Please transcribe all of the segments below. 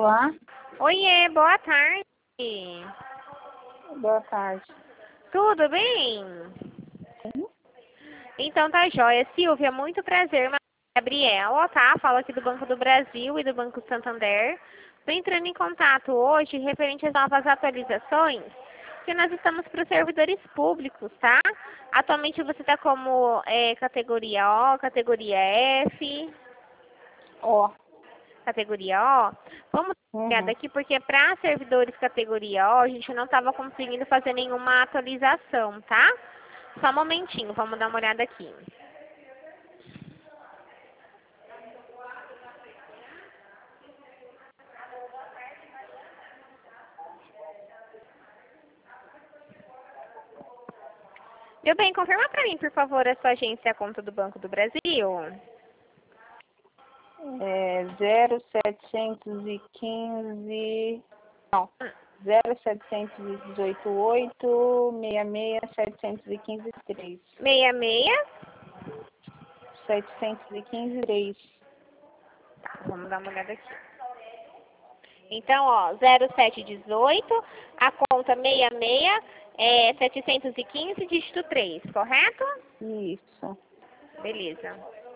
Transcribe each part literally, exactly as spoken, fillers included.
Olá, Oiê, boa tarde. boa tarde. Tudo bem? Então tá jóia. Silvia, muito prazer. Meu nome é Gabriela, tá? Falo aqui do Banco do Brasil e do Banco Santander. Estou entrando em contato hoje referente às novas atualizações que nós estamos para os servidores públicos, tá? Atualmente você está como é, categoria O, categoria F, Ó, categoria O. Vamos dar uma olhada uhum. aqui, porque para servidores categoria O, a gente não estava conseguindo fazer nenhuma atualização, tá? Só um momentinho, vamos dar uma olhada aqui. Meu bem, confirma para mim, por favor, a sua agência e a conta do Banco do Brasil. É zero setecentos e quinze, não, zero setecentos e dezoito oito, seis seis, setecentos e quinze três. seis seis. setecentos e quinze três. Tá, vamos dar uma olhada aqui. Então, ó, zero sete dezoito, a conta seis seis, é setecentos e quinze, dígito três, correto? Isso. Beleza.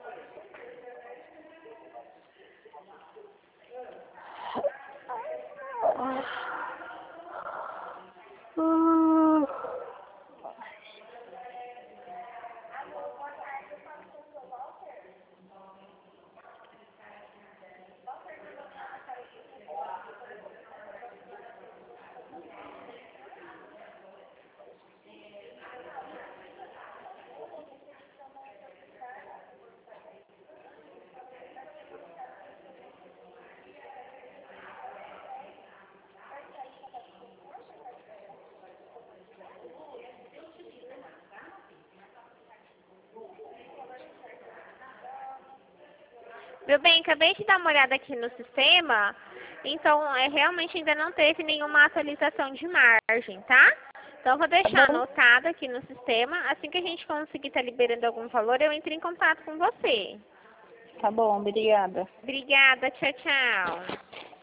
Meu bem, acabei de dar uma olhada aqui no sistema, então é, realmente ainda não teve nenhuma atualização de margem, tá? Então vou Tá deixar bom? anotado aqui no sistema, assim que a gente conseguir estar liberando algum valor, eu entro em contato com você. Tá bom, obrigada. Obrigada, tchau, tchau.